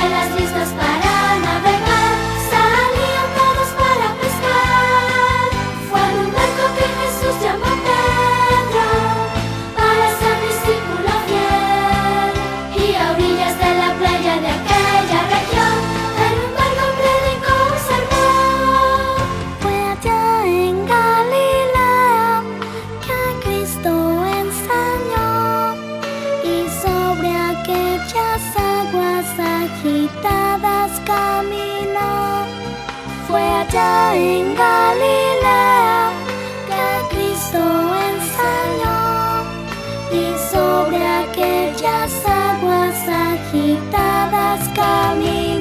velas listas para navegar, salían todos para pescar. Fue en un barco que Jesús llamó a Pedro para ser discípulo fiel. Y a orillas de la playa de aquella región, en un barco predicó un sermón. Fue allá en Galilea que Cristo enseñó, y sobre aquellas aguas agitadas caminó. Fue allá en Galilea que Cristo enseñó, y sobre aquellas aguas agitadas caminó.